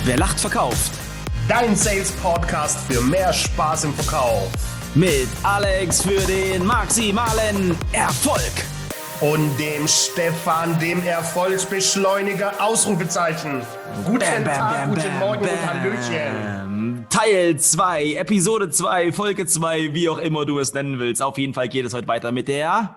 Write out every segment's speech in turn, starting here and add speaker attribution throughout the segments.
Speaker 1: Wer lacht, verkauft.
Speaker 2: Dein Sales-Podcast für mehr Spaß im Verkauf.
Speaker 1: Mit Alex für den maximalen Erfolg.
Speaker 2: Und dem Stefan, dem Erfolgsbeschleuniger, Ausrufezeichen. Guten Tag, guten Morgen und Hallöchen.
Speaker 1: Teil 2, Episode 2, Folge 2, wie auch immer du es nennen willst. Auf jeden Fall geht es heute weiter mit der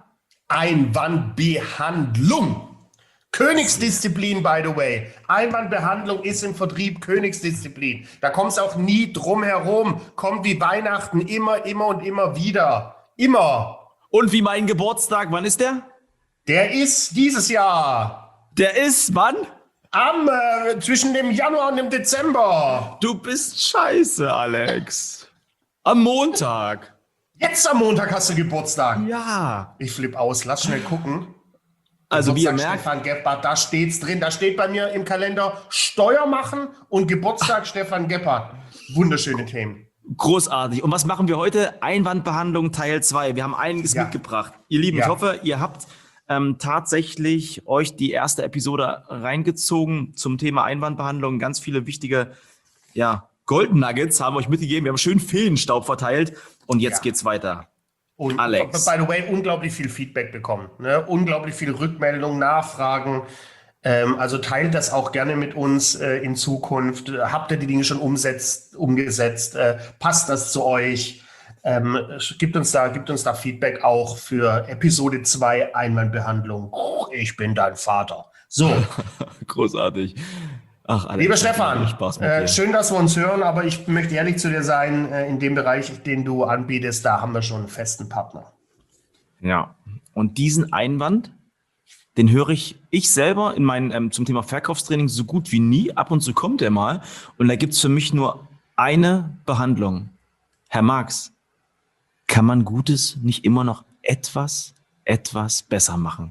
Speaker 2: Einwandbehandlung. Königsdisziplin, by the way. Einwandbehandlung ist im Vertrieb Königsdisziplin. Da kommt es auch nie drum herum. Kommt wie Weihnachten immer und immer wieder. Immer.
Speaker 1: Und wie mein Geburtstag, wann ist der?
Speaker 2: Der ist dieses Jahr.
Speaker 1: Der ist, wann?
Speaker 2: Zwischen dem Januar und dem Dezember.
Speaker 1: Du bist scheiße, Alex. Am Montag.
Speaker 2: Jetzt am Montag hast du Geburtstag.
Speaker 1: Ja.
Speaker 2: Ich flippe aus, lass schnell gucken.
Speaker 1: Also wie ihr
Speaker 2: Geburtstag
Speaker 1: merkt,
Speaker 2: Stefan Gebhardt, da steht's drin. Da steht bei mir im Kalender Steuer machen und Geburtstag Stefan Gebhardt. Wunderschöne Themen.
Speaker 1: großartig. Und was machen wir heute? Einwandbehandlung Teil 2. Wir haben einiges mitgebracht. Ihr Lieben, ich hoffe, ihr habt tatsächlich euch die erste Episode reingezogen zum Thema Einwandbehandlung. Ganz viele wichtige Golden Nuggets haben wir euch mitgegeben. Wir haben schön Feenstaub verteilt und jetzt geht's weiter.
Speaker 2: Und
Speaker 1: Alex.
Speaker 2: By the way, unglaublich viel Feedback bekommen. Ne? Unglaublich viel Rückmeldung, Nachfragen. Also teilt das auch gerne mit uns in Zukunft. Habt ihr die Dinge schon umgesetzt? Passt das zu euch? Gibt uns da Feedback auch für Episode 2 Einwandbehandlung. Ich bin dein Vater. So.
Speaker 1: Großartig. Ach, Alex,
Speaker 2: Lieber Stefan,
Speaker 1: Spaß mit dir.
Speaker 2: schön, dass wir uns hören, aber ich möchte ehrlich zu dir sein, in dem Bereich, den du anbietest, da haben wir schon einen festen Partner.
Speaker 1: Ja, und diesen Einwand, den höre ich selber in meinem zum Thema Verkaufstraining so gut wie nie. Ab und zu kommt er mal und da gibt es für mich nur eine Behandlung. Herr Marx, kann man Gutes nicht immer noch etwas besser machen?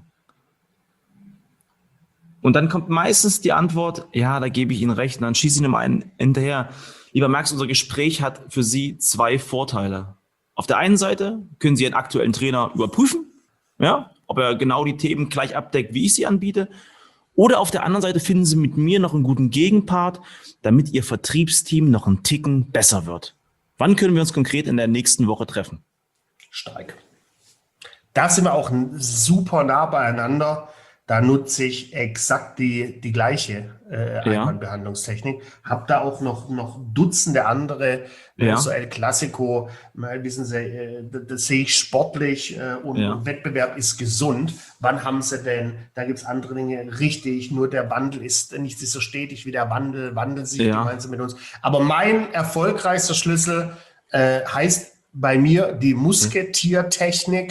Speaker 1: Und dann kommt meistens die Antwort, ja, da gebe ich Ihnen recht. Und dann schieße ich ihm einen hinterher. Lieber Max, unser Gespräch hat für Sie 2 Vorteile. Auf der einen Seite können Sie Ihren aktuellen Trainer überprüfen, ja, ob er genau die Themen gleich abdeckt, wie ich sie anbiete. Oder auf der anderen Seite finden Sie mit mir noch einen guten Gegenpart, damit Ihr Vertriebsteam noch einen Ticken besser wird. Wann können wir uns konkret in der nächsten Woche treffen?
Speaker 2: Stark. Da sind wir auch super nah beieinander. Da nutze ich exakt die gleiche Einwandbehandlungstechnik. Hab da auch noch Dutzende andere, so El Clasico, wissen Sie, das sehe ich sportlich und Wettbewerb ist gesund. Wann haben Sie denn, da gibt es andere Dinge, richtig, nur der Wandel ist nicht so stetig wie der Wandel sich gemeinsam mit uns. Aber mein erfolgreichster Schlüssel heißt bei mir die Musketiertechnik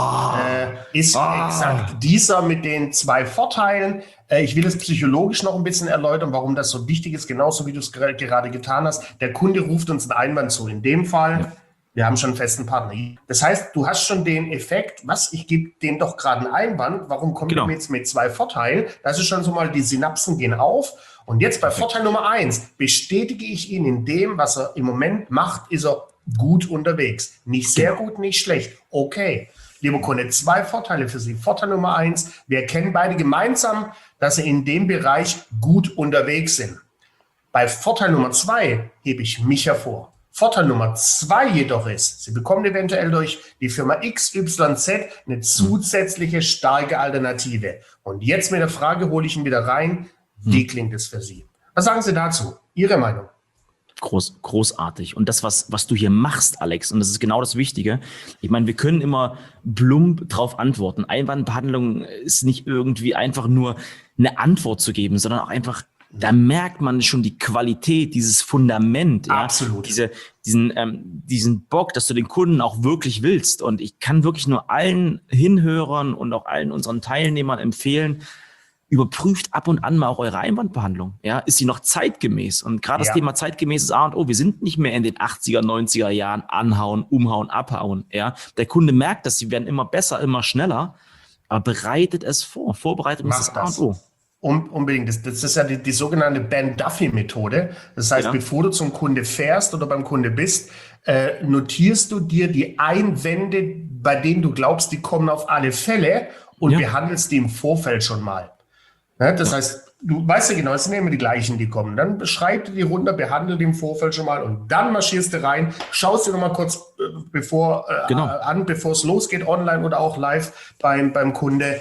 Speaker 2: ist exakt dieser mit den 2 Vorteilen. Ich will es psychologisch noch ein bisschen erläutern, warum das so wichtig ist, genauso wie du es gerade getan hast. Der Kunde ruft uns einen Einwand zu. In dem Fall, wir haben schon einen festen Partner. Das heißt, du hast schon den Effekt, ich gebe dem doch gerade einen Einwand, warum kommt er jetzt mit 2 Vorteilen? Das ist schon so mal, die Synapsen gehen auf. Und jetzt bei Vorteil Nummer 1 bestätige ich ihn in dem, was er im Moment macht, ist er gut unterwegs. Nicht sehr gut, nicht schlecht. Okay. Lieber Kunde, 2 Vorteile für Sie. Vorteil Nummer 1, wir erkennen beide gemeinsam, dass Sie in dem Bereich gut unterwegs sind. Bei Vorteil Nummer 2 hebe ich mich hervor. Vorteil Nummer 2 jedoch ist, Sie bekommen eventuell durch die Firma XYZ eine zusätzliche starke Alternative. Und jetzt mit der Frage hole ich ihn wieder rein. Wie klingt es für Sie? Was sagen Sie dazu? Ihre Meinung?
Speaker 1: Großartig. Und das, was du hier machst, Alex, und das ist genau das Wichtige. Ich meine, wir können immer plump drauf antworten. Einwandbehandlung ist nicht irgendwie einfach nur eine Antwort zu geben, sondern auch einfach, da merkt man schon die Qualität, dieses Fundament.
Speaker 2: Absolut.
Speaker 1: Diesen Bock, dass du den Kunden auch wirklich willst. Und ich kann wirklich nur allen Hinhörern und auch allen unseren Teilnehmern empfehlen, überprüft ab und an mal auch eure Einwandbehandlung. Ja, ist sie noch zeitgemäß? Und gerade das Thema zeitgemäß ist A und O. Wir sind nicht mehr in den 80er, 90er Jahren anhauen, umhauen, abhauen. Ja, der Kunde merkt, dass sie werden immer besser, immer schneller, aber bereitet es vor. Vorbereitung ist das A und O.
Speaker 2: Unbedingt. Das ist ja die sogenannte Ben-Duffy-Methode. Das heißt, bevor du zum Kunde fährst oder beim Kunde bist, notierst du dir die Einwände, bei denen du glaubst, die kommen auf alle Fälle und behandelst die im Vorfeld schon mal. Ja, das heißt, du weißt ja genau, es sind ja immer die gleichen, die kommen. Dann schreib dir die runter, behandle die im Vorfeld schon mal und dann marschierst du rein, schaust dir noch mal kurz bevor es losgeht, online oder auch live beim Kunde.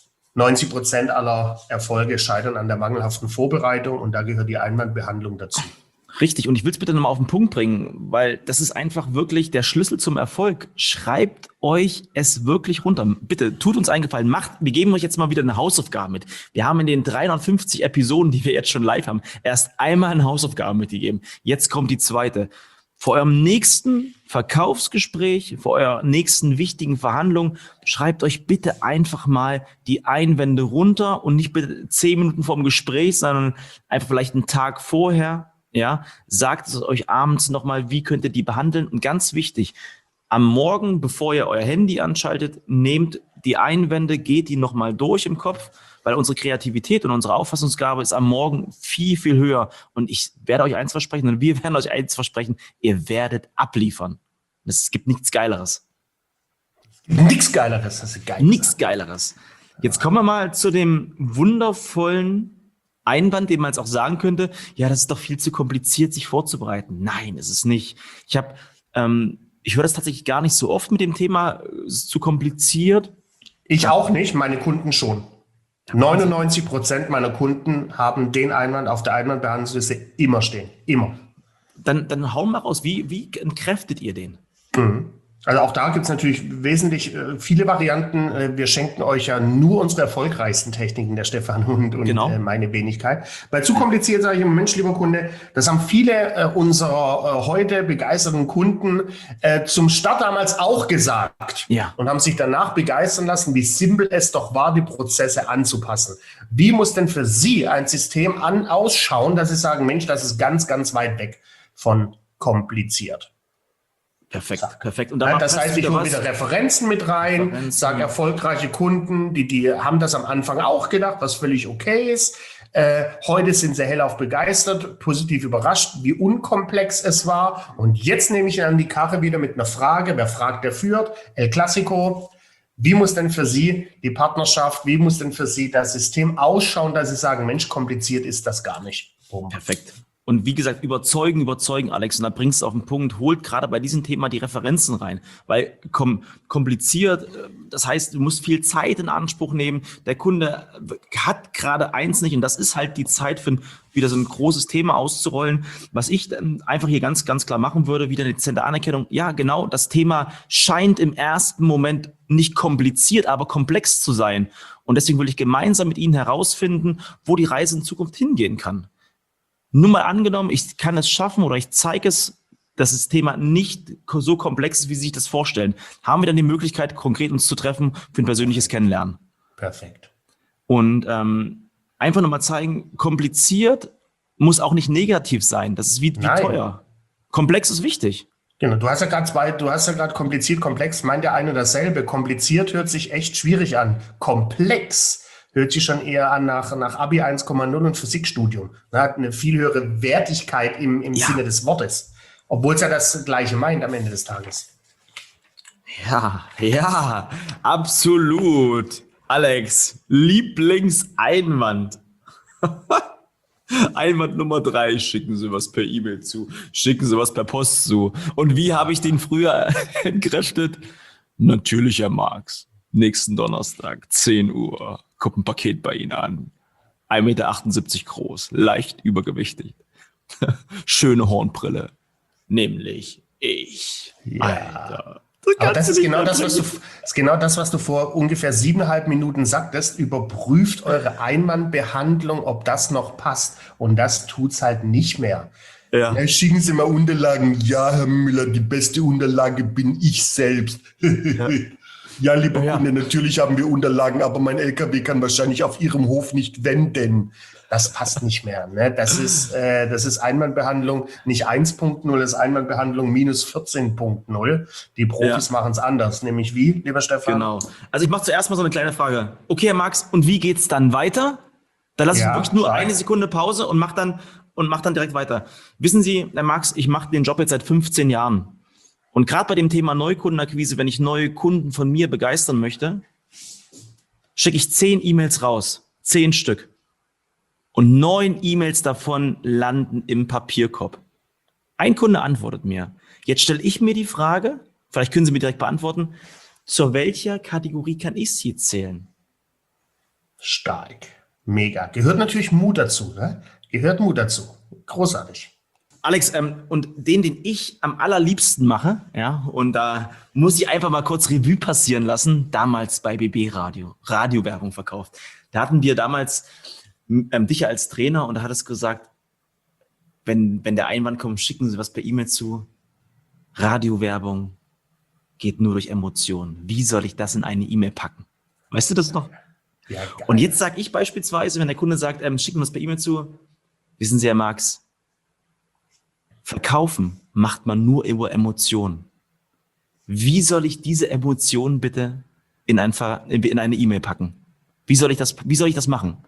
Speaker 2: 90% aller Erfolge scheitern an der mangelhaften Vorbereitung und da gehört die Einwandbehandlung dazu.
Speaker 1: Richtig, und ich will es bitte nochmal auf den Punkt bringen, weil das ist einfach wirklich der Schlüssel zum Erfolg. Schreibt euch es wirklich runter. Bitte, tut uns einen Gefallen. Wir geben euch jetzt mal wieder eine Hausaufgabe mit. Wir haben in den 350 Episoden, die wir jetzt schon live haben, erst einmal eine Hausaufgabe mitgegeben. Jetzt kommt die zweite. Vor eurem nächsten Verkaufsgespräch, vor eurer nächsten wichtigen Verhandlung, schreibt euch bitte einfach mal die Einwände runter und nicht bitte 10 Minuten vorm Gespräch, sondern einfach vielleicht einen Tag vorher. Ja, sagt es euch abends nochmal, wie könnt ihr die behandeln? Und ganz wichtig, am Morgen, bevor ihr euer Handy anschaltet, nehmt die Einwände, geht die nochmal durch im Kopf, weil unsere Kreativität und unsere Auffassungsgabe ist am Morgen viel, viel höher. Und ich werde euch eins versprechen und wir werden euch eins versprechen, ihr werdet abliefern. Es gibt nichts Geileres.
Speaker 2: Nichts Geileres, hast du geil gesagt.
Speaker 1: Nichts Geileres. Jetzt kommen wir mal zu dem wundervollen Einwand, den man jetzt auch sagen könnte, ja, das ist doch viel zu kompliziert, sich vorzubereiten. Nein, ist es nicht. Ich höre das tatsächlich gar nicht so oft mit dem Thema, es ist zu kompliziert.
Speaker 2: Ich auch nicht, meine Kunden schon. 99% meiner Kunden haben den Einwand auf der Einwandbehandlungsliste immer stehen. Immer.
Speaker 1: Dann hauen wir raus. Wie entkräftet ihr den?
Speaker 2: Also auch da gibt es natürlich wesentlich viele Varianten. Wir schenken euch ja nur unsere erfolgreichsten Techniken, der Stefan und genau. Meine Wenigkeit. Weil zu kompliziert sage ich immer, Mensch, lieber Kunde, das haben viele unserer heute begeisterten Kunden zum Start damals auch gesagt. Ja. Und haben sich danach begeistern lassen, wie simpel es doch war, die Prozesse anzupassen. Wie muss denn für Sie ein System ausschauen, dass Sie sagen, Mensch, das ist ganz, ganz weit weg von kompliziert.
Speaker 1: Perfekt.
Speaker 2: Und das heißt, ich hole wieder Referenzen mit rein, sage erfolgreiche Kunden, die haben das am Anfang auch gedacht, was völlig okay ist. Heute sind sie hellauf begeistert, positiv überrascht, wie unkomplex es war. Und jetzt nehme ich an die Karre wieder mit einer Frage. Wer fragt, der führt. El Clasico. Wie muss denn für Sie die Partnerschaft, wie muss denn für Sie das System ausschauen, dass Sie sagen, Mensch, kompliziert ist das gar nicht.
Speaker 1: Boom. Perfekt. Und wie gesagt, überzeugen, Alex. Und da bringst du auf den Punkt, holt gerade bei diesem Thema die Referenzen rein. Weil kompliziert, das heißt, du musst viel Zeit in Anspruch nehmen. Der Kunde hat gerade eins nicht und das ist halt die Zeit für wieder so ein großes Thema auszurollen. Was ich dann einfach hier ganz, ganz klar machen würde, wieder eine dezente Anerkennung. Ja, genau, das Thema scheint im ersten Moment nicht kompliziert, aber komplex zu sein. Und deswegen will ich gemeinsam mit Ihnen herausfinden, wo die Reise in Zukunft hingehen kann. Nur mal angenommen, ich kann es schaffen oder ich zeige es, dass das Thema nicht so komplex ist, wie Sie sich das vorstellen. Haben wir dann die Möglichkeit, konkret uns zu treffen für ein persönliches Kennenlernen.
Speaker 2: Perfekt.
Speaker 1: Und einfach nochmal zeigen, kompliziert muss auch nicht negativ sein. Das ist wie teuer. Komplex ist wichtig.
Speaker 2: Genau, du hast ja gerade kompliziert, komplex, meint der eine dasselbe. Kompliziert hört sich echt schwierig an. Komplex hört sich schon eher an nach Abi 1,0 und Physikstudium. Hat eine viel höhere Wertigkeit im Sinne des Wortes. Obwohl es ja das Gleiche meint am Ende des Tages.
Speaker 1: Ja, absolut. Alex, Lieblingseinwand. Einwand Nummer 3, schicken Sie was per E-Mail zu, schicken Sie was per Post zu. Und wie habe ich den früher entkräftet? Natürlich, Herr Marx. Nächsten Donnerstag, 10 Uhr. Kommt ein Paket bei Ihnen an. 1,78 Meter groß, leicht übergewichtig. Schöne Hornbrille. Nämlich ich.
Speaker 2: Ja. Alter. Aber das ist genau das, was du vor ungefähr 7,5 Minuten sagtest. Überprüft eure Einwandbehandlung, ob das noch passt. Und das tut's halt nicht mehr. Ja. Ja, schicken Sie mal Unterlagen. Ja, Herr Müller, die beste Unterlage bin ich selbst. Ja. Ja, lieber Kunde, natürlich haben wir Unterlagen, aber mein LKW kann wahrscheinlich auf Ihrem Hof nicht wenden. Das passt nicht mehr. Ne? Das ist Einwandbehandlung nicht 1.0, das ist Einwandbehandlung minus 14.0. Die Profis machen es anders. Nämlich wie, lieber Stefan?
Speaker 1: Genau. Also ich mache zuerst mal so eine kleine Frage. Okay, Herr Marx, und wie geht's dann weiter? Da lasse ich wirklich nur eine Sekunde Pause und mach dann direkt weiter. Wissen Sie, Herr Marx, ich mache den Job jetzt seit 15 Jahren. Und gerade bei dem Thema Neukundenakquise, wenn ich neue Kunden von mir begeistern möchte, schicke ich 10 E-Mails raus. 10 Stück. und 9 E-Mails davon landen im Papierkorb. Ein Kunde antwortet mir. Jetzt stelle ich mir die Frage, vielleicht können Sie mir direkt beantworten, zu welcher Kategorie kann ich Sie zählen?
Speaker 2: Stark. Mega. Gehört natürlich Mut dazu, ne? Gehört Mut dazu. Großartig.
Speaker 1: Alex, und den ich am allerliebsten mache, ja, und da muss ich einfach mal kurz Revue passieren lassen, damals bei BB Radio, Radiowerbung verkauft. Da hatten wir damals dich als Trainer und da hat es gesagt, wenn der Einwand kommt, schicken Sie was per E-Mail zu. Radiowerbung geht nur durch Emotionen. Wie soll ich das in eine E-Mail packen? Weißt du das noch?
Speaker 2: Ja,
Speaker 1: und jetzt sage ich beispielsweise, wenn der Kunde sagt, schicken wir was per E-Mail zu, wissen Sie, Herr Marx, verkaufen macht man nur über Emotionen. Wie soll ich diese Emotionen bitte in eine E-Mail packen? Wie soll ich das machen?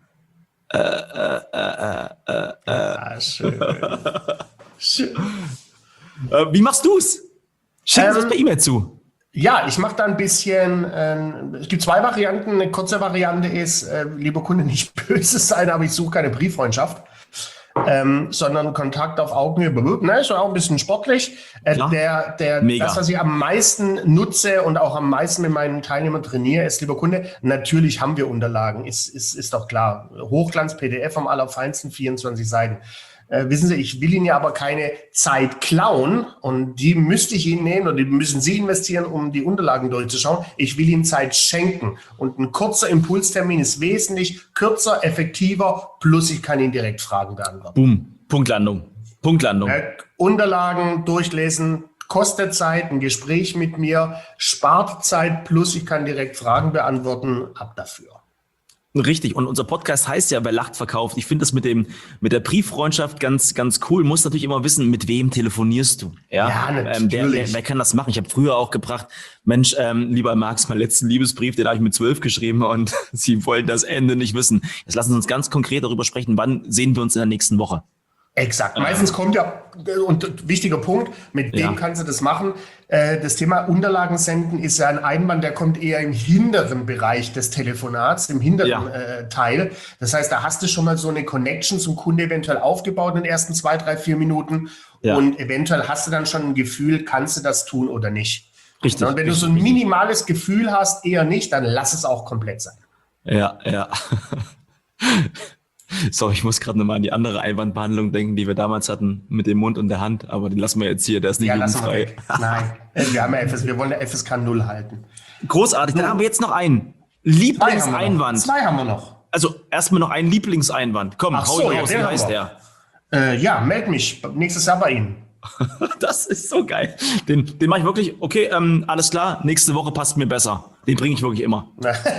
Speaker 2: Schön. Schön.
Speaker 1: Wie machst du's? Schicken Sie es per E-Mail zu.
Speaker 2: Ja, ich mache da ein bisschen, es gibt 2 Varianten. Eine kurze Variante ist, lieber Kunde, nicht böse sein, aber ich suche keine Brieffreundschaft. Sondern Kontakt auf Augenhöhe, ne, ist auch ein bisschen sportlich. Das, was ich am meisten nutze und auch am meisten mit meinen Teilnehmern trainiere, ist, lieber Kunde, natürlich haben wir Unterlagen, ist doch klar. Hochglanz, PDF am allerfeinsten, 24 Seiten. Wissen Sie, ich will Ihnen ja aber keine Zeit klauen und die müsste ich Ihnen nehmen oder die müssen Sie investieren, um die Unterlagen durchzuschauen. Ich will Ihnen Zeit schenken und ein kurzer Impulstermin ist wesentlich kürzer, effektiver, plus ich kann Ihnen direkt Fragen beantworten.
Speaker 1: Boom, Punktlandung.
Speaker 2: Unterlagen durchlesen, kostet Zeit, ein Gespräch mit mir, spart Zeit, plus ich kann direkt Fragen beantworten, ab dafür.
Speaker 1: Richtig. Und unser Podcast heißt ja, wer lacht, verkauft. Ich finde das mit der Brieffreundschaft ganz, ganz cool. Muss natürlich immer wissen, mit wem telefonierst du. Ja, natürlich. Wer kann das machen? Ich habe früher auch gebracht, Mensch, lieber Marx, meinen letzten Liebesbrief, den habe ich mit 12 geschrieben und Sie wollten das Ende nicht wissen. Jetzt lassen Sie uns ganz konkret darüber sprechen. Wann sehen wir uns in der nächsten Woche?
Speaker 2: Exakt. Meistens kommt ja, und wichtiger Punkt, mit wem kannst du das machen? Das Thema Unterlagen senden ist ja ein Einwand, der kommt eher im hinteren Bereich des Telefonats, im hinteren Teil. Das heißt, da hast du schon mal so eine Connection zum Kunde eventuell aufgebaut in den ersten 2, 3, 4 Minuten. Ja. Und eventuell hast du dann schon ein Gefühl, kannst du das tun oder nicht.
Speaker 1: Richtig.
Speaker 2: Und wenn du so ein minimales Gefühl hast, eher nicht, dann lass es auch komplett sein.
Speaker 1: Ja. So, ich muss gerade nochmal an die andere Einwandbehandlung denken, die wir damals hatten mit dem Mund und der Hand, aber den lassen wir jetzt hier, der ist nicht jugendfrei.
Speaker 2: Nein, wir wollen der FSK 0 halten.
Speaker 1: Großartig, dann haben wir jetzt noch einen Lieblingseinwand.
Speaker 2: 2 haben wir noch.
Speaker 1: Also erstmal noch einen Lieblingseinwand. Komm, hau raus, wie heißt der?
Speaker 2: Meld mich nächstes Jahr bei Ihnen.
Speaker 1: Das ist so geil. Den mache ich wirklich, okay, alles klar, nächste Woche passt mir besser. Den bringe ich wirklich immer.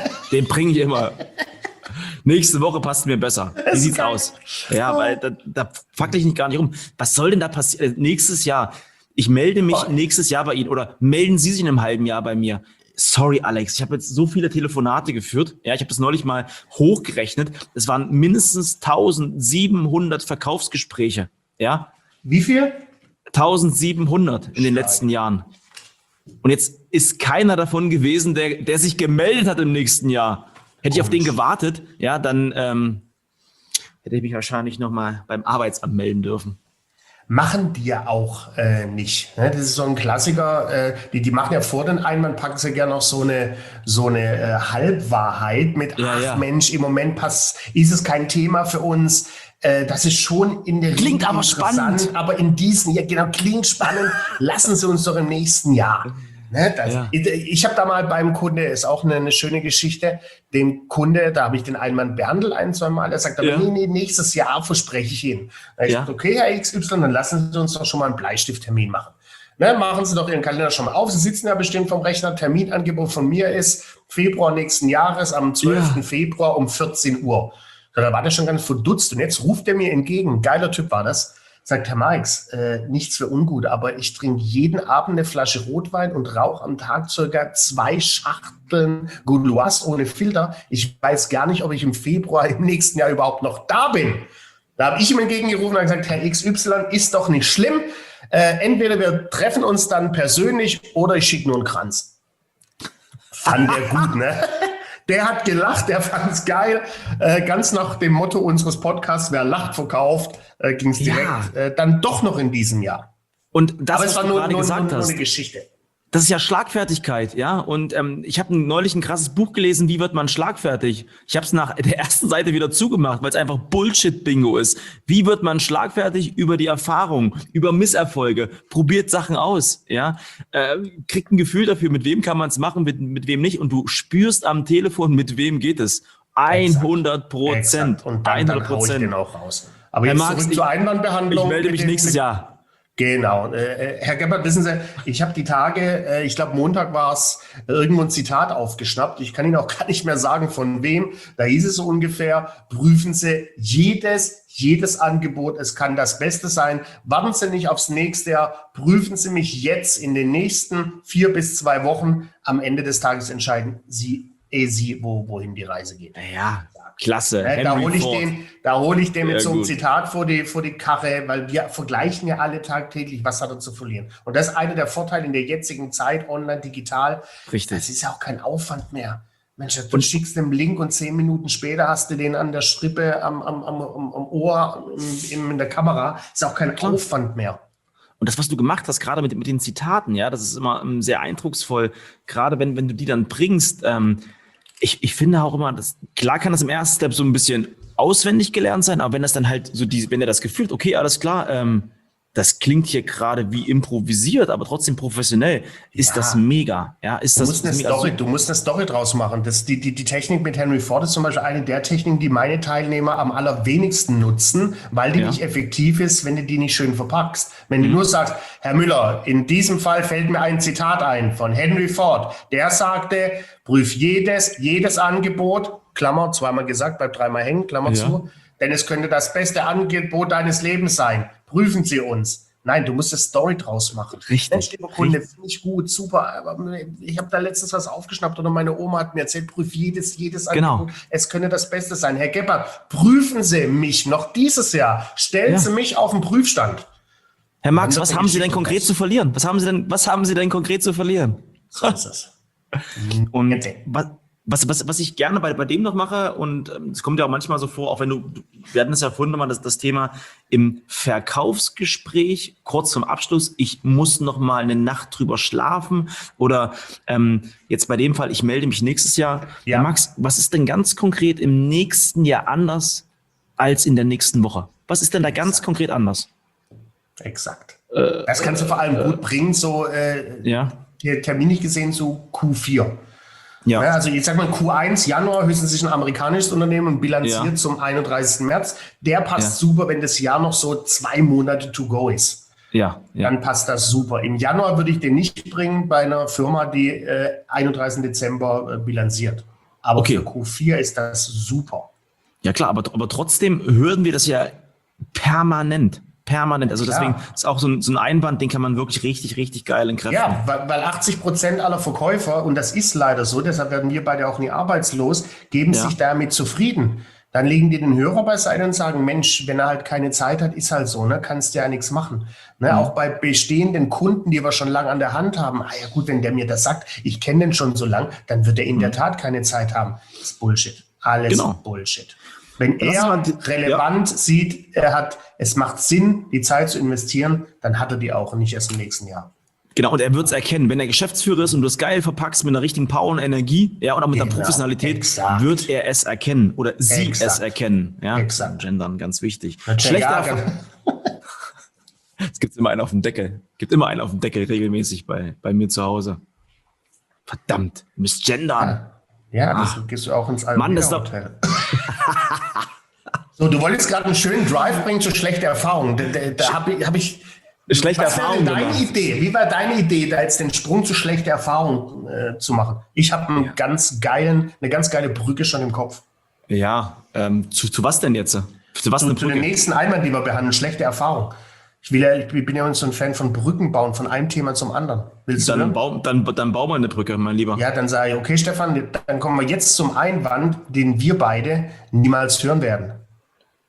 Speaker 1: Nächste Woche passt mir besser. Wie sieht's aus? Ja, weil da fackel ich nicht gar nicht rum. Was soll denn da passieren? Nächstes Jahr. Ich melde mich nächstes Jahr bei Ihnen oder melden Sie sich in einem halben Jahr bei mir. Sorry, Alex, ich habe jetzt so viele Telefonate geführt. Ja, ich habe das neulich mal hochgerechnet. Es waren mindestens 1700 Verkaufsgespräche. Ja.
Speaker 2: Wie viel?
Speaker 1: 1700 in den letzten Jahren. Und jetzt ist keiner davon gewesen, der sich gemeldet hat im nächsten Jahr. Hätte ich auf den gewartet, ja, dann hätte ich mich wahrscheinlich nochmal beim Arbeitsamt melden dürfen.
Speaker 2: Machen die ja auch nicht. Ne? Das ist so ein Klassiker. Die machen ja vor den Einwand, packen sie gerne noch so eine Halbwahrheit mit, Mensch, im Moment ist es kein Thema für uns. Das ist schon in der
Speaker 1: Regel aber spannend.
Speaker 2: Aber in diesem Jahr, genau, klingt spannend. Lassen Sie uns doch im nächsten Jahr. Ne, ich habe da mal beim Kunde, ist auch eine schöne Geschichte, dem Kunde, da habe ich den Einwand behandelt 1, 2 Mal, er sagt aber, nee, nächstes Jahr verspreche ich Ihnen. Ich sage, okay, Herr XY, dann lassen Sie uns doch schon mal einen Bleistifttermin machen. Ne, machen Sie doch Ihren Kalender schon mal auf, Sie sitzen ja bestimmt vom Rechner, Terminangebot von mir ist Februar nächsten Jahres, am 12. Februar um 14 Uhr. Da war der schon ganz verdutzt und jetzt ruft er mir entgegen, geiler Typ war das. Sagt, Herr Marx, nichts für ungut, aber ich trinke jeden Abend eine Flasche Rotwein und rauche am Tag ca. 2 Schachteln Gauloise ohne Filter. Ich weiß gar nicht, ob ich im Februar im nächsten Jahr überhaupt noch da bin. Da habe ich ihm entgegengerufen und gesagt, Herr XY, ist doch nicht schlimm. Entweder wir treffen uns dann persönlich oder ich schicke nur einen Kranz. Fand der gut, ne? Der hat gelacht, der fand es geil. Ganz nach dem Motto unseres Podcasts, wer lacht, verkauft, ging es direkt dann doch noch in diesem Jahr.
Speaker 1: Und das,
Speaker 2: aber es war nur
Speaker 1: eine
Speaker 2: Geschichte.
Speaker 1: Das ist ja Schlagfertigkeit, ja. Und ich habe neulich ein krasses Buch gelesen, wie wird man schlagfertig? Ich habe es nach der ersten Seite wieder zugemacht, weil es einfach Bullshit-Bingo ist. Wie wird man schlagfertig? Über die Erfahrung, über Misserfolge, probiert Sachen aus, ja. Kriegt ein Gefühl dafür, mit wem kann man es machen, mit wem nicht. Und du spürst am Telefon, mit wem geht es. 100%.
Speaker 2: Und dann hau ich den auch raus. Aber
Speaker 1: Herr
Speaker 2: jetzt
Speaker 1: Marx,
Speaker 2: zurück zur Einwandbehandlung.
Speaker 1: Ich melde mich nächstes Jahr.
Speaker 2: Genau. Herr Gebhardt, wissen Sie, ich habe die Tage, ich glaube Montag war es, irgendwo ein Zitat aufgeschnappt. Ich kann Ihnen auch gar nicht mehr sagen, von wem. Da hieß es so ungefähr, prüfen Sie jedes Angebot. Es kann das Beste sein. Warten Sie nicht aufs nächste Jahr. Prüfen Sie mich jetzt in den nächsten 4 bis 2 Wochen. Am Ende des Tages entscheiden Sie, wohin die Reise geht.
Speaker 1: Ja, klasse.
Speaker 2: Da hole ich den mit so einem Zitat vor die Karre, weil wir vergleichen ja alle tagtäglich, was hat er zu verlieren. Und das ist einer der Vorteile in der jetzigen Zeit, online, digital.
Speaker 1: Richtig.
Speaker 2: Das ist ja auch kein Aufwand mehr. Mensch, du schickst den Link und 10 Minuten später hast du den an der Strippe, am Ohr, in der Kamera. Ist auch kein Aufwand mehr.
Speaker 1: Und das, was du gemacht hast, gerade mit den Zitaten, ja, das ist immer sehr eindrucksvoll, gerade wenn du die dann bringst. Ich finde auch immer, klar kann das im ersten Step so ein bisschen auswendig gelernt sein, aber wenn das dann halt so wenn er das Gefühl hat, okay, alles klar, das klingt hier gerade wie improvisiert, aber trotzdem professionell, ist das mega. Ja,
Speaker 2: du musst eine Story draus machen. Die Technik mit Henry Ford ist zum Beispiel eine der Techniken, die meine Teilnehmer am allerwenigsten nutzen, weil die nicht effektiv ist, wenn du die nicht schön verpackst. Wenn du nur sagst, Herr Müller, in diesem Fall fällt mir ein Zitat ein von Henry Ford. Der sagte, prüf jedes Angebot, Klammer, zweimal gesagt, bleibt 3-mal hängen, Klammer zu, denn es könnte das beste Angebot deines Lebens sein. Prüfen Sie uns. Nein, du musst eine Story draus machen.
Speaker 1: Richtig.
Speaker 2: Mensch, lieber Kunde, finde ich gut, super. Aber ich habe da letztens was aufgeschnappt oder meine Oma hat mir erzählt, prüf jedes Angebot. Es könnte das Beste sein. Herr Gebhardt, prüfen Sie mich noch dieses Jahr. Stellen Sie mich auf den Prüfstand.
Speaker 1: Herr Marx, was haben Sie denn konkret zu verlieren? Was haben Sie denn konkret zu verlieren?
Speaker 2: So ist es.
Speaker 1: Und was ich gerne bei dem noch mache, und es kommt ja auch manchmal so vor, auch wenn wir hatten es ja vorhin nochmal das Thema im Verkaufsgespräch, kurz zum Abschluss, ich muss noch mal eine Nacht drüber schlafen oder jetzt bei dem Fall, ich melde mich nächstes Jahr. Ja. Max, was ist denn ganz konkret im nächsten Jahr anders als in der nächsten Woche? Was ist denn da ganz konkret anders?
Speaker 2: Exakt. Das kannst du vor allem gut bringen, so terminlich gesehen, so Q4. Ja. Also ich sag mal Q1, Januar, höchstens sich ein amerikanisches Unternehmen und bilanziert zum 31. März. Der passt super, wenn das Jahr noch so 2 Monate to go ist. Ja. Dann passt das super. Im Januar würde ich den nicht bringen bei einer Firma, die 31. Dezember bilanziert. Aber für Q4 ist das super.
Speaker 1: Ja klar, aber trotzdem hören wir das ja permanent. Also deswegen ist auch so ein Einwand, den kann man wirklich richtig, richtig geil entkräften.
Speaker 2: Ja, weil 80% aller Verkäufer, und das ist leider so, deshalb werden wir beide auch nie arbeitslos, geben sich damit zufrieden. Dann legen die den Hörer beiseite und sagen, Mensch, wenn er halt keine Zeit hat, ist halt so, ne, kannst ja nichts machen. Ne, auch bei bestehenden Kunden, die wir schon lange an der Hand haben, ja gut, wenn der mir das sagt, ich kenne den schon so lang, dann wird er in der Tat keine Zeit haben. Das ist Bullshit. Alles Bullshit. Wenn er relevant sieht, es macht Sinn, die Zeit zu investieren, dann hat er die auch und nicht erst im nächsten Jahr.
Speaker 1: Genau, und er wird es erkennen. Wenn er Geschäftsführer ist und du es geil verpackst mit einer richtigen Power und Energie, oder mit der Professionalität, wird er es erkennen oder sie es erkennen. Ja, Gendern, ganz wichtig. Schlechter Erfahrung. Es gibt immer einen auf dem Deckel. Regelmäßig bei mir zu Hause. Verdammt, missgendern.
Speaker 2: Ja, das gehst du auch ins Hotel. So, du wolltest gerade einen schönen Drive bringen zu schlechter Erfahrung. Da hab ich schlechte Erfahrung. Wie war deine Idee, da jetzt den Sprung zu schlechter Erfahrung zu machen? Ich habe eine ganz geile Brücke schon im Kopf.
Speaker 1: Ja, zu was denn jetzt?
Speaker 2: Zu den nächsten Einwand, die wir behandeln, schlechte Erfahrung. Ich bin ja so ein Fan von Brücken bauen, von einem Thema zum anderen. Willst du
Speaker 1: dann bauen wir eine Brücke, mein Lieber.
Speaker 2: Ja, dann sage ich, okay, Stefan, dann kommen wir jetzt zum Einwand, den wir beide niemals hören werden.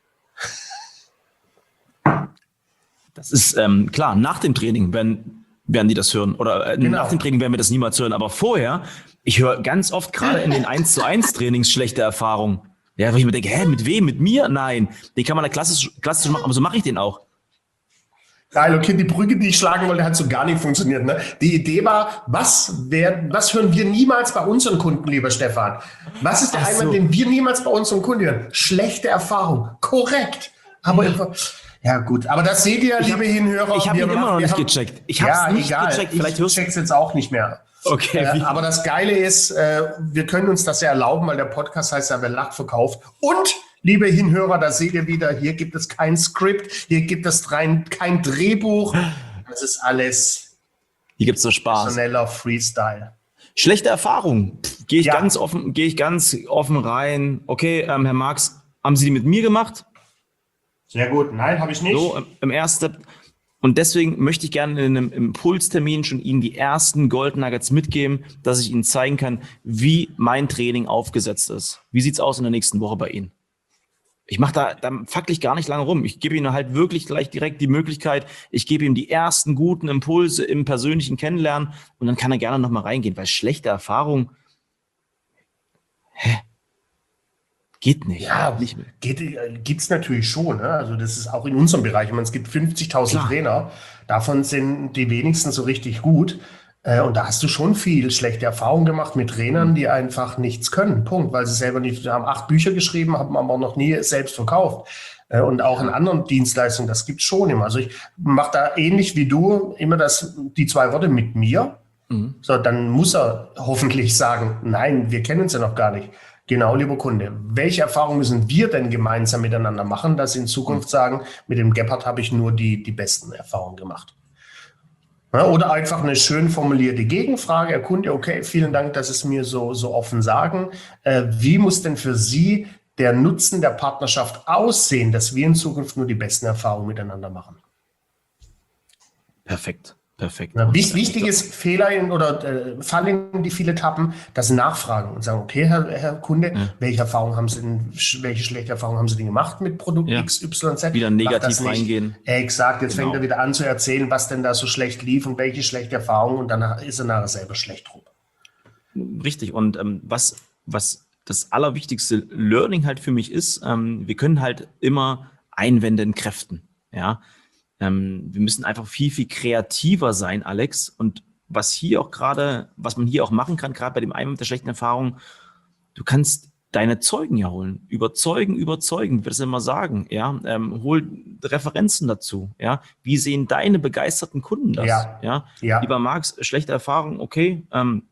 Speaker 2: Das
Speaker 1: ist klar, nach dem Training, wenn werden die das hören. Oder nach dem Training werden wir das niemals hören. Aber vorher, ich höre ganz oft gerade in den 1:1 Trainings schlechte Erfahrungen. Ja, wo ich mir denke, mit wem? Mit mir? Nein. Den kann man da klassisch machen, aber so mache ich den auch.
Speaker 2: Geil, okay, die Brücke, die ich schlagen wollte, hat so gar nicht funktioniert. Ne? Die Idee war, was hören wir niemals bei unseren Kunden, lieber Stefan? Was ist der Einwand, den wir niemals bei unseren Kunden hören? Schlechte Erfahrung. Korrekt. Aber ja gut, aber das seht ihr, liebe Hinhörer.
Speaker 1: Ich habe ihn immer noch nicht gecheckt. Ich habe es nicht gecheckt.
Speaker 2: Vielleicht ich check's jetzt auch nicht mehr.
Speaker 1: Okay.
Speaker 2: Aber das Geile ist, wir können uns das ja erlauben, weil der Podcast heißt ja, wer lacht, verkauft. Und liebe Hinhörer, da seht ihr wieder, hier gibt es kein Skript, hier gibt es kein Drehbuch. Das ist alles.
Speaker 1: Hier gibt es so Spaß.
Speaker 2: Personeller Freestyle.
Speaker 1: Schlechte Erfahrung. Gehe ich ganz offen rein. Okay, Herr Marx, haben Sie die mit mir gemacht?
Speaker 2: Sehr gut. Nein, habe ich nicht.
Speaker 1: So, im ersten. Und deswegen möchte ich gerne in einem Impulstermin schon Ihnen die ersten Gold Nuggets mitgeben, dass ich Ihnen zeigen kann, wie mein Training aufgesetzt ist. Wie sieht's aus in der nächsten Woche bei Ihnen? Ich mache da fackel ich gar nicht lange rum. Ich gebe Ihnen halt wirklich gleich direkt die Möglichkeit, ich gebe ihm die ersten guten Impulse im persönlichen Kennenlernen und dann kann er gerne nochmal reingehen, weil schlechte Erfahrungen, geht nicht.
Speaker 2: Ja, gibt's natürlich schon. Ne? Also das ist auch in unserem Bereich. Ich meine, es gibt 50.000 Trainer. Davon sind die wenigsten so richtig gut. Und da hast du schon viel schlechte Erfahrungen gemacht mit Trainern, die einfach nichts können. Punkt. Weil sie selber nicht, haben 8 Bücher geschrieben, haben aber noch nie selbst verkauft. Und auch in anderen Dienstleistungen, das gibt's schon immer. Also ich mache da ähnlich wie du immer die 2 Worte mit mir. So, dann muss er hoffentlich sagen, nein, wir kennen uns ja noch gar nicht. Genau, lieber Kunde. Welche Erfahrungen müssen wir denn gemeinsam miteinander machen, dass Sie in Zukunft sagen, mit dem Gebhardt habe ich nur die besten Erfahrungen gemacht? Ja, oder einfach eine schön formulierte Gegenfrage. Herr Kunde, okay, vielen Dank, dass Sie es mir so offen sagen. Wie muss denn für Sie der Nutzen der Partnerschaft aussehen, dass wir in Zukunft nur die besten Erfahrungen miteinander machen?
Speaker 1: Perfekt.
Speaker 2: Wichtiges Fehler Fall, in die viele tappen, das Nachfragen und sagen, okay, Herr Kunde, welche schlechte Erfahrungen haben Sie denn gemacht mit Produkt X, Y, Z?
Speaker 1: Wieder negativ reingehen.
Speaker 2: Exakt, jetzt fängt er wieder an zu erzählen, was denn da so schlecht lief und welche schlechte Erfahrungen und dann ist er nachher selber schlecht rum.
Speaker 1: Richtig, und was das allerwichtigste Learning halt für mich ist, wir können halt immer Einwände entkräften, ja. Wir müssen einfach viel, viel kreativer sein, Alex. Und was man hier auch machen kann, gerade bei dem einen mit der schlechten Erfahrung, du kannst deine Zeugen ja holen. Überzeugen, wie wir das immer sagen. Ja, hol Referenzen dazu. Ja, wie sehen deine begeisterten Kunden das? Ja. Lieber Marx, schlechte Erfahrung, okay.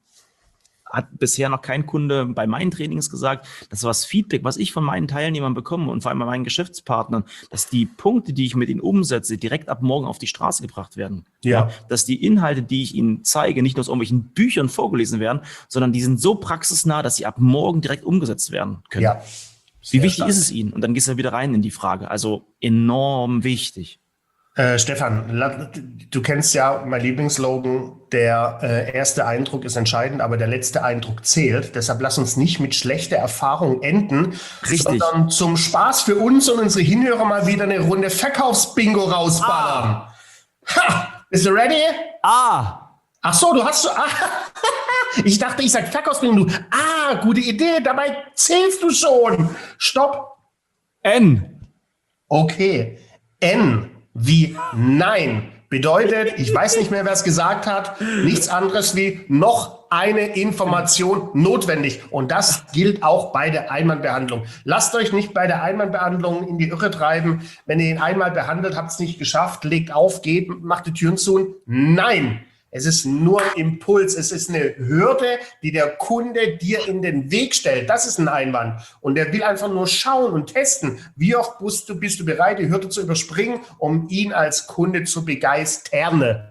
Speaker 1: Hat bisher noch kein Kunde bei meinen Trainings gesagt, dass das Feedback, was ich von meinen Teilnehmern bekomme und vor allem bei meinen Geschäftspartnern, dass die Punkte, die ich mit ihnen umsetze, direkt ab morgen auf die Straße gebracht werden. Ja. Dass die Inhalte, die ich ihnen zeige, nicht nur aus irgendwelchen Büchern vorgelesen werden, sondern die sind so praxisnah, dass sie ab morgen direkt umgesetzt werden können. Ja. Wie wichtig ist es ihnen? Und dann gehst du wieder rein in die Frage. Also enorm wichtig.
Speaker 2: Stefan, du kennst ja mein Lieblingsslogan, der erste Eindruck ist entscheidend, aber der letzte Eindruck zählt. Deshalb lass uns nicht mit schlechter Erfahrung enden, sondern zum Spaß für uns und unsere Hinhörer mal wieder eine Runde Verkaufsbingo rausballern. Ha! Bist du ready? Ach so, du hast so... Ich dachte, ich sag Verkaufsbingo. Gute Idee, dabei zählst du schon. Stopp.
Speaker 1: N.
Speaker 2: Okay. N. Wie Nein bedeutet, ich weiß nicht mehr, wer es gesagt hat, nichts anderes wie noch eine Information notwendig. Und das gilt auch bei der Einwandbehandlung. Lasst euch nicht bei der Einwandbehandlung in die Irre treiben. Wenn ihr ihn einmal behandelt, habt es nicht geschafft, legt auf, geht, macht die Türen zu. Nein! Es ist nur ein Impuls, es ist eine Hürde, die der Kunde dir in den Weg stellt. Das ist ein Einwand. Und der will einfach nur schauen und testen, wie oft bist du bereit, die Hürde zu überspringen, um ihn als Kunde zu begeistern.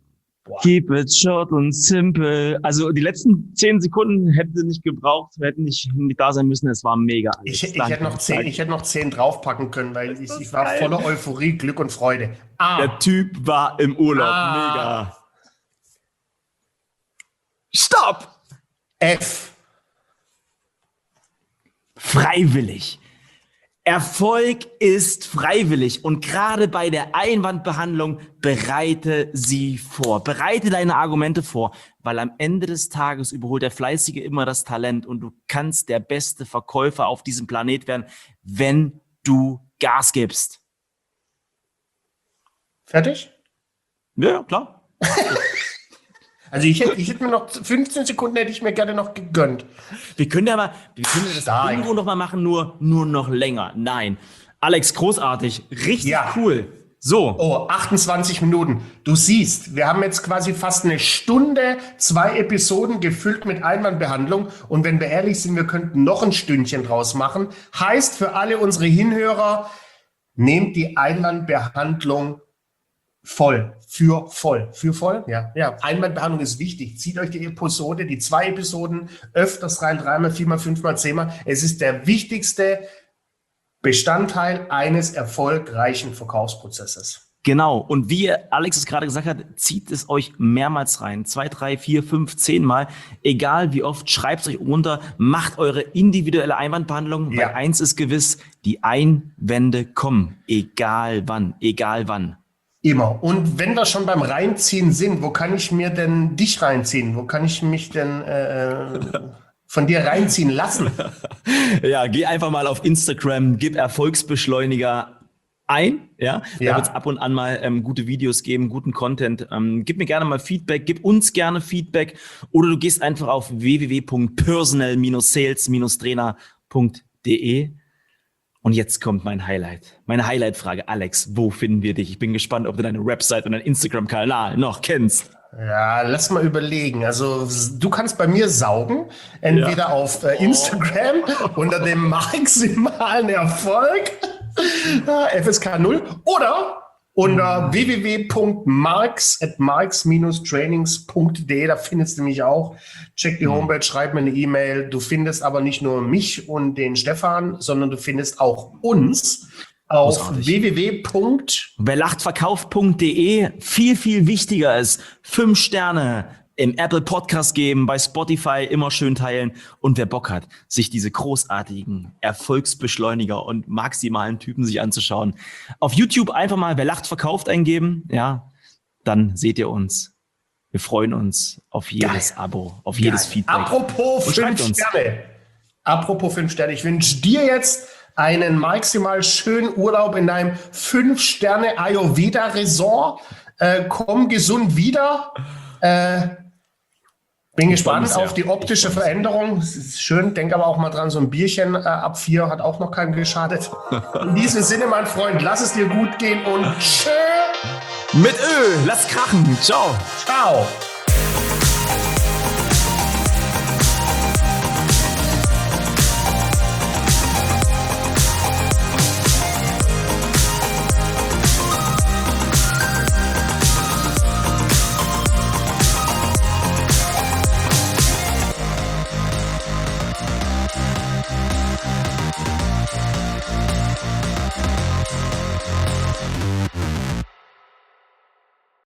Speaker 1: Keep it short und simple. Also die letzten 10 Sekunden hätte nicht gebraucht, wir hätten nicht da sein müssen. Es war mega.
Speaker 2: Ich hätte noch 10 draufpacken können, weil ich war voller Euphorie, Glück und Freude.
Speaker 1: Der Typ war im Urlaub. Mega. Stopp!
Speaker 2: F.
Speaker 1: Freiwillig. Erfolg ist freiwillig und gerade bei der Einwandbehandlung bereite sie vor. Bereite deine Argumente vor, weil am Ende des Tages überholt der Fleißige immer das Talent und du kannst der beste Verkäufer auf diesem Planet werden, wenn du Gas gibst.
Speaker 2: Fertig?
Speaker 1: Ja, klar.
Speaker 2: Also ich hätte mir noch 15 Sekunden hätte ich mir gerne noch gegönnt.
Speaker 1: Wir können das Bingo noch mal machen, nur noch länger. Nein. Alex, großartig. Richtig cool. So.
Speaker 2: Oh, 28 Minuten. Du siehst, wir haben jetzt quasi fast eine Stunde, 2 Episoden gefüllt mit Einwandbehandlung. Und wenn wir ehrlich sind, wir könnten noch ein Stündchen draus machen. Heißt für alle unsere Hinhörer, nehmt die Einwandbehandlung voll. Ja. Einwandbehandlung ist wichtig. Zieht euch die Episode, die 2 Episoden öfters rein, 3-mal, 4-mal, 5-mal, 10-mal. Es ist der wichtigste Bestandteil eines erfolgreichen Verkaufsprozesses.
Speaker 1: Genau. Und wie Alex es gerade gesagt hat, zieht es euch mehrmals rein. 2, 3, 4, 5, 10 Mal. Egal wie oft, schreibt es euch runter. Macht eure individuelle Einwandbehandlung. Weil eins ist gewiss, die Einwände kommen. Egal wann.
Speaker 2: Immer. Und wenn wir schon beim Reinziehen sind, wo kann ich mir denn dich reinziehen? Wo kann ich mich denn von dir reinziehen lassen?
Speaker 1: Ja, geh einfach mal auf Instagram, gib Erfolgsbeschleuniger ein. Ja, da wird es ab und an mal gute Videos geben, guten Content. Gib mir gerne mal Feedback, gib uns gerne Feedback. Oder du gehst einfach auf www.personal-sales-trainer.de. Und jetzt kommt mein Highlight. Meine Highlight-Frage. Alex, wo finden wir dich? Ich bin gespannt, ob du deine Website und deinen Instagram-Kanal noch kennst.
Speaker 2: Ja, lass mal überlegen. Also du kannst bei mir saugen, entweder auf Instagram unter dem maximalen Erfolg, FSK 0, oder unter www.marx@marx-trainings.de, da findest du mich auch. Check die Homepage, schreib mir eine E-Mail. Du findest aber nicht nur mich und den Stefan, sondern du findest auch uns auf
Speaker 1: www.werlachtverkauft.de. Viel wichtiger ist 5 Sterne im Apple Podcast geben, bei Spotify immer schön teilen. Und wer Bock hat, sich diese großartigen Erfolgsbeschleuniger und maximalen Typen sich anzuschauen, auf YouTube einfach mal Wer lacht verkauft eingeben. Ja, dann seht ihr uns. Wir freuen uns auf jedes Abo, auf jedes Feedback.
Speaker 2: Apropos 5 Sterne. Apropos 5 Sterne. Ich wünsche dir jetzt einen maximal schönen Urlaub in deinem 5-Sterne Ayurveda-Resort. Komm gesund wieder. Bin gespannt auf die optische Veränderung. Das ist schön. Denk aber auch mal dran, so ein Bierchen ab 4 hat auch noch keinem geschadet. In diesem Sinne, mein Freund, lass es dir gut gehen und tschö.
Speaker 1: Mit Ö, lass krachen. Ciao.
Speaker 2: Ciao.